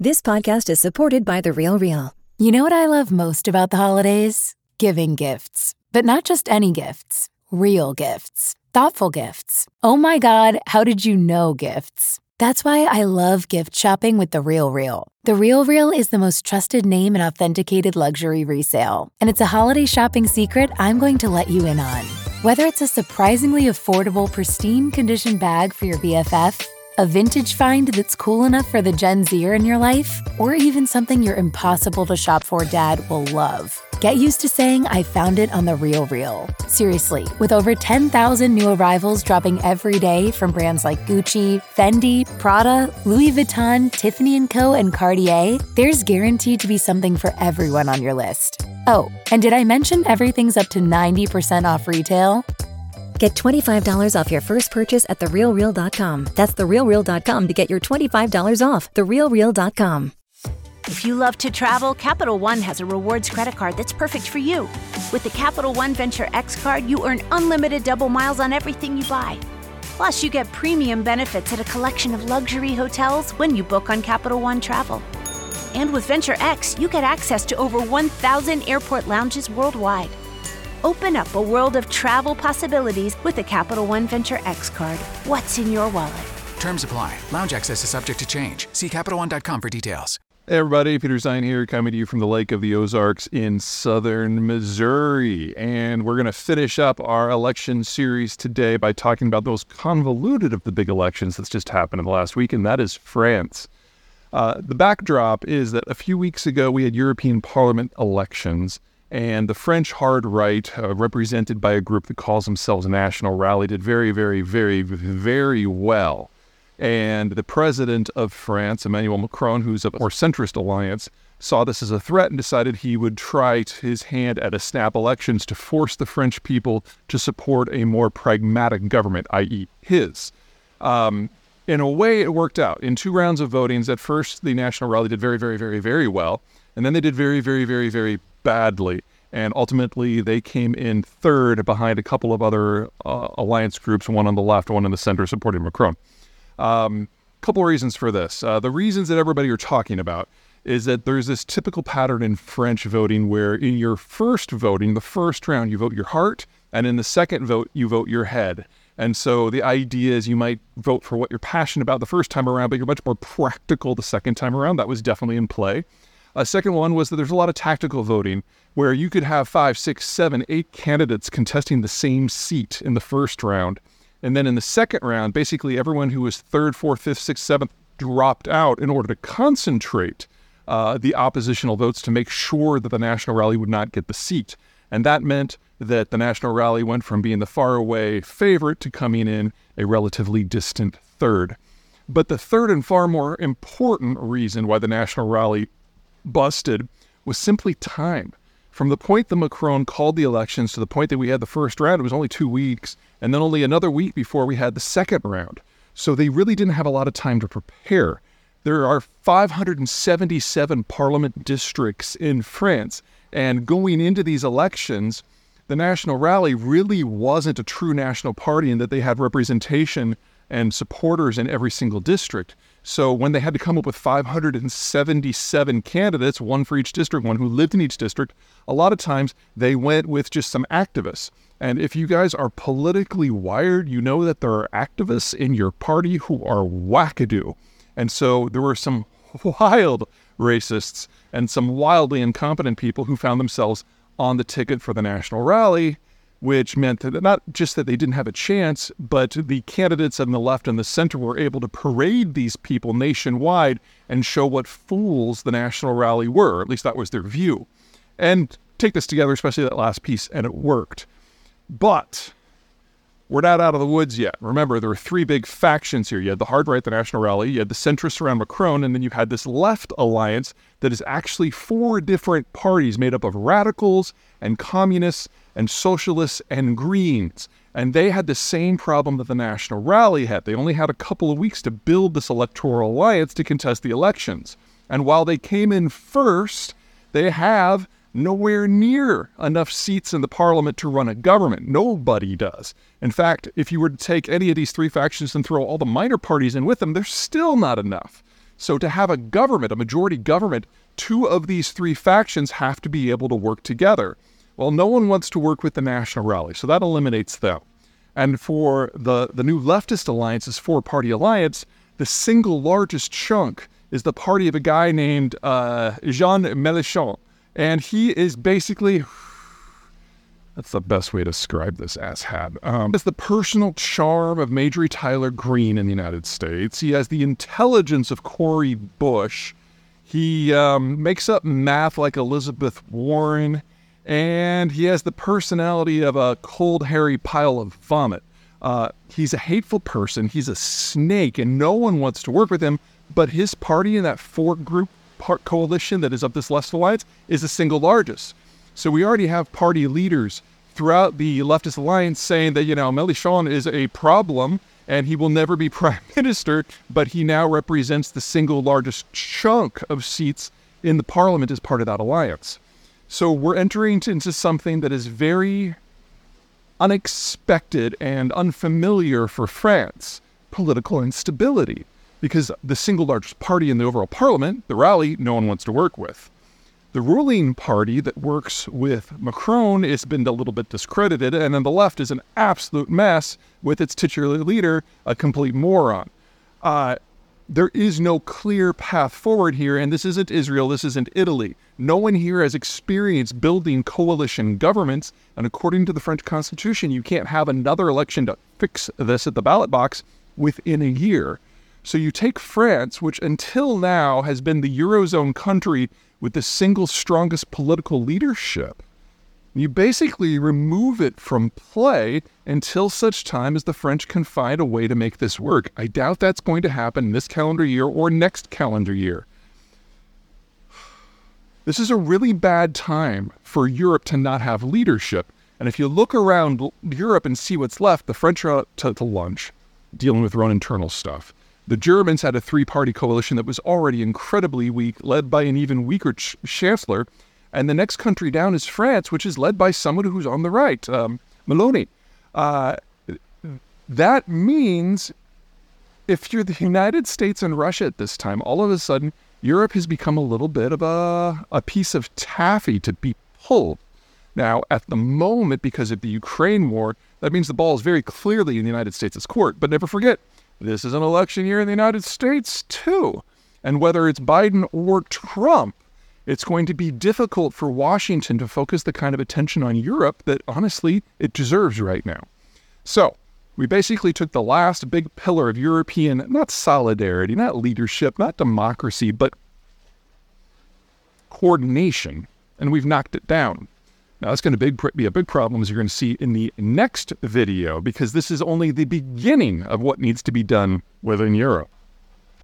This podcast is supported by The Real Real. You know what I love most about the holidays? Giving gifts. But not just any gifts. Real gifts. Thoughtful gifts. Oh my God, how did you know gifts? That's why I love gift shopping with The Real Real. The Real Real is the most trusted name in authenticated luxury resale. And it's a holiday shopping secret I'm going to let you in on. Whether it's a surprisingly affordable, pristine condition bag for your BFF, a vintage find that's cool enough for the Gen Zer in your life, or even something your impossible to shop for dad will love. Get used to saying I found it on The Real Real. Seriously, with over 10,000 new arrivals dropping every day from brands like Gucci, Fendi, Prada, Louis Vuitton, Tiffany & Co., and Cartier, there's guaranteed to be something for everyone on your list. Oh, and did I mention everything's up to 90% off retail? Get $25 off your first purchase at TheRealReal.com. That's TheRealReal.com to get your $25 off. TheRealReal.com. If you love to travel, Capital One has a rewards credit card that's perfect for you. With the Capital One Venture X card, you earn unlimited double miles on everything you buy. Plus, you get premium benefits at a collection of luxury hotels when you book on Capital One Travel. And with Venture X, you get access to over 1,000 airport lounges worldwide. Open up a world of travel possibilities with the Capital One Venture X card. What's in your wallet? Terms apply. Lounge access is subject to change. See CapitalOne.com for details. Hey everybody, Peter Zine here, coming to you from the Lake of the Ozarks in southern Missouri. And we're going to finish up our election series today by talking about the most convoluted of the big elections that's just happened in the last week, and that is France. The backdrop is that a few weeks ago we had European Parliament elections, and the French hard right, represented by a group that calls themselves National Rally, did very, very, very, very well. And the president of France, Emmanuel Macron, who's a more centrist alliance, saw this as a threat and decided he would try his hand at a snap elections to force the French people to support a more pragmatic government, i.e. his. In a way, it worked out. In 2 rounds of votings, at first, the National Rally did very, very, very, very well. And then they did very, very, very, very badly. And ultimately, they came in third behind a couple of other alliance groups, one on the left, one in the center, supporting Macron. Couple reasons for this. The reasons that everybody are talking about is that there's this typical pattern in French voting where in your first voting, the first round, you vote your heart, and in the second vote, you vote your head. And so the idea is you might vote for what you're passionate about the first time around, but you're much more practical the second time around. That was definitely in play. A second one was that there's a lot of tactical voting where you could have 5, 6, 7, 8 candidates contesting the same seat in the first round. And then in the second round, basically everyone who was 3rd, 4th, 5th, 6th, 7th dropped out in order to concentrate the oppositional votes to make sure that the National Rally would not get the seat. And that meant that the National Rally went from being the faraway favorite to coming in a relatively distant third. But the third and far more important reason why the National Rally busted was simply time. From the point that Macron called the elections to the point that we had the first round, it was only 2 weeks, and then only another week before we had the second round. So they really didn't have a lot of time to prepare. There are 577 parliament districts in France, and going into these elections, the National Rally really wasn't a true national party in that they had representation and supporters in every single district. So when they had to come up with 577 candidates, one for each district, one who lived in each district, a lot of times they went with just some activists. And if you guys are politically wired, you know that there are activists in your party who are wackadoo. And so there were some wild racists and some wildly incompetent people who found themselves on the ticket for the National Rally, which meant that not just that they didn't have a chance, but the candidates on the left and the center were able to parade these people nationwide and show what fools the National Rally were. At least that was their view. And take this together, especially that last piece, and it worked. But we're not out of the woods yet. Remember, there were 3 big factions here. You had the hard right, the National Rally, you had the centrists around Macron, and then you had this left alliance that is actually 4 different parties made up of radicals and communists and socialists and Greens. And they had the same problem that the National Rally had. They only had a couple of weeks to build this electoral alliance to contest the elections. And while they came in first, they have nowhere near enough seats in the parliament to run a government. Nobody does. In fact, if you were to take any of these 3 factions and throw all the minor parties in with them, there's still not enough. So to have a government, a majority government, two of these three factions have to be able to work together. Well, no one wants to work with the National Rally, so that eliminates them. And for the new leftist alliance, this four-party alliance, the single largest chunk is the party of a guy named Jean Mélenchon. And he is basically, that's the best way to describe this asshat. It's the personal charm of Marjorie Taylor Greene in the United States. He has the intelligence of Cori Bush. He makes up math like Elizabeth Warren. And he has the personality of a cold, hairy pile of vomit. He's a hateful person. He's a snake, and no one wants to work with him. But his party in that four-group coalition that is of this leftist alliance is the single largest. So we already have party leaders throughout the leftist alliance saying that, Mélenchon is a problem and he will never be prime minister, but he now represents the single largest chunk of seats in the parliament as part of that alliance. So we're entering into something that is very unexpected and unfamiliar for France, political instability. Because the single largest party in the overall parliament, the Rally, no one wants to work with. The ruling party that works with Macron has been a little bit discredited, and then the left is an absolute mess with its titular leader, a complete moron. There is no clear path forward here, and this isn't Israel, this isn't Italy. No one here has experience building coalition governments, and according to the French Constitution, you can't have another election to fix this at the ballot box within a year. So you take France, which until now has been the Eurozone country with the single strongest political leadership. You basically remove it from play until such time as the French can find a way to make this work. I doubt that's going to happen this calendar year or next calendar year. This is a really bad time for Europe to not have leadership. And if you look around Europe and see what's left, the French are out to lunch, dealing with their own internal stuff. The Germans had a three-party coalition that was already incredibly weak, led by an even weaker chancellor. And the next country down is France, which is led by someone who's on the right, Meloni. That means if you're the United States and Russia at this time, all of a sudden, Europe has become a little bit of a piece of taffy to be pulled. Now, at the moment, because of the Ukraine war, that means the ball is very clearly in the United States' court. But never forget, this is an election year in the United States, too. And whether it's Biden or Trump, it's going to be difficult for Washington to focus the kind of attention on Europe that, honestly, it deserves right now. So, we basically took the last big pillar of European, not solidarity, not leadership, not democracy, but coordination, and we've knocked it down. Now, that's going to be a big problem, as you're going to see in the next video, because this is only the beginning of what needs to be done within Europe.